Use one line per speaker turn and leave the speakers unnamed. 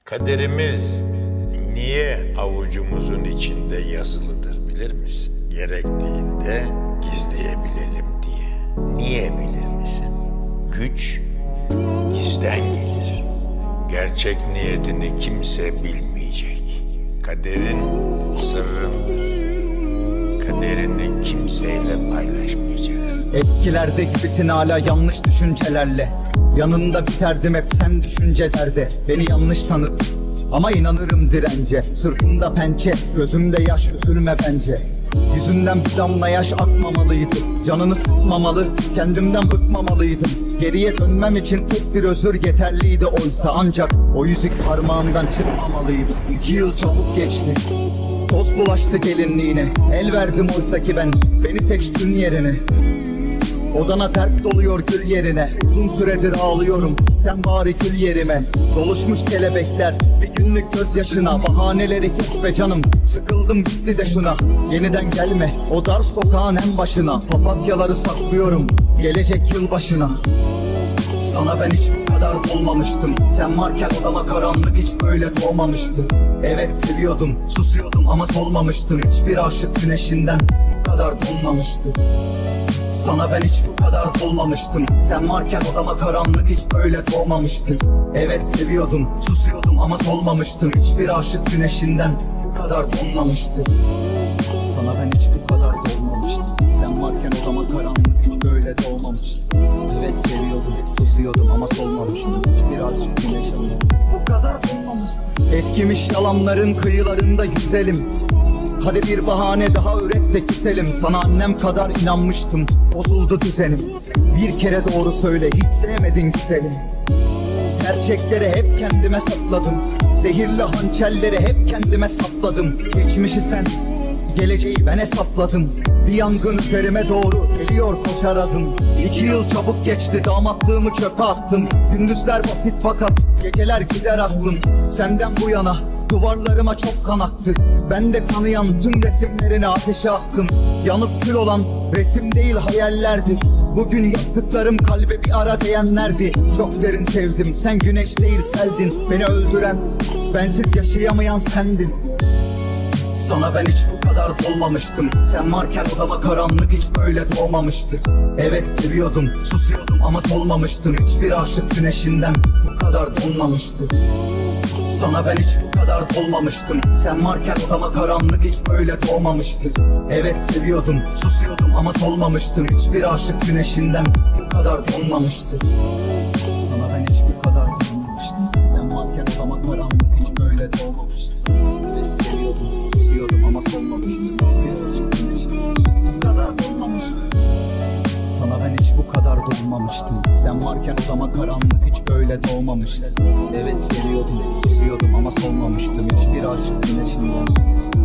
Kaderimiz niye avucumuzun içinde yazılıdır bilir misin? Gerektiğinde gizleyebilelim diye. Niye bilir misin? Güç gizden gelir. Gerçek niyetini kimse bilmeyecek. Kaderin sırrındır. Kaderini kimseyle paylaşmayacaksın.
Eskilerde gibisin hala yanlış düşüncelerle. Yanında biterdim hep sen düşünce derde. Beni yanlış tanıdın ama inanırım dirence. Sırtımda pençe, gözümde yaş, üzülme bence. Yüzünden bir damla yaş akmamalıydı. Canını sıkmamalı, kendimden bıkmamalıydım. Geriye dönmem için tek bir özür yeterliydi oysa. Ancak o yüzük parmağından çıkmamalıydı. 2 yıl çabuk geçti, toz bulaştı gelinliğine. El verdim oysa ki ben, beni seçtin yerine. Odana dert doluyor gül yerine. Uzun süredir ağlıyorum, sen bari gül yerime. Doluşmuş kelebekler bir günlük gözyaşına. Bahaneleri kes be canım, sıkıldım bitti de şuna. Yeniden gelme o dar sokağın en başına. Papatyaları saklıyorum gelecek yılbaşına. Sana ben hiç bu kadar dolmamıştım. Sen varken odama karanlık hiç böyle doğmamıştı. Evet seviyordum, susuyordum ama solmamıştım. Hiçbir aşık güneşinden bu kadar donmamıştı. Sana ben hiç bu kadar dolmamıştım. Sen varken odama karanlık hiç böyle doğmamıştı. Evet seviyordum, susuyordum ama solmamıştım. Hiçbir aşık güneşinden bu kadar donmamıştı. Sana ben hiç bu kadar dolmamıştım. Sen varken odama karanlık hiç böyle doğmamıştı. Evet seviyordum, susuyordum ama solmamıştım. Hiçbir aşık güneşinden bu kadar donmamıştı. Eskimiş yalanların kıyılarında yüzelim. Hadi bir bahane daha üret de küselim. Sana annem kadar inanmıştım, bozuldu düzenim. Bir kere doğru söyle, hiç sevmedin güzelim. Gerçekleri hep kendime sakladım. Zehirli hançerleri hep kendime sapladım. Geçmişi sen, geleceği ben hesapladım. Bir yangın üzerime doğru geliyor koşar adım. 2 yıl çabuk geçti, damatlığımı çöpe attım. Gündüzler basit fakat geceler gider aklım. Senden bu yana duvarlarıma çok kan aktı. Ben de kanayan tüm resimlerini ateşe attım. Yanıp kül olan resim değil hayallerdi. Bugün yaptıklarım kalbe bir ara değenlerdi. Çok derin sevdim, sen güneş değil seldin. Beni öldüren, bensiz yaşayamayan sendin. Sana ben hiç bu kadar dolmamıştım. Sen varken odama karanlık hiç böyle doğmamıştı. Evet seviyordum, susuyordum ama solmamıştım. Hiçbir aşık güneşinden bu kadar donmamıştı. Sana ben hiç bu kadar dolmamıştım. Sen varken odama karanlık hiç böyle doğmamıştı. Evet seviyordum, susuyordum ama solmamıştım. Hiçbir aşık güneşinden bu kadar donmamıştı. Sana ben hiç bu kadar dolmamıştım. Sen varken odama karanlık hiç böyle doğmamıştı. Evet seviyordum, susuyordum ama solmamıştım. Hiçbir aşık güneşinden bu kadar donmamıştı. Sana ben hiç bu kadar dolmamıştım. Sen varken odama karanlık hiç böyle doğmamıştı. Evet seviyordum, susuyordum ama solmamıştım. Hiçbir aşık güneşinden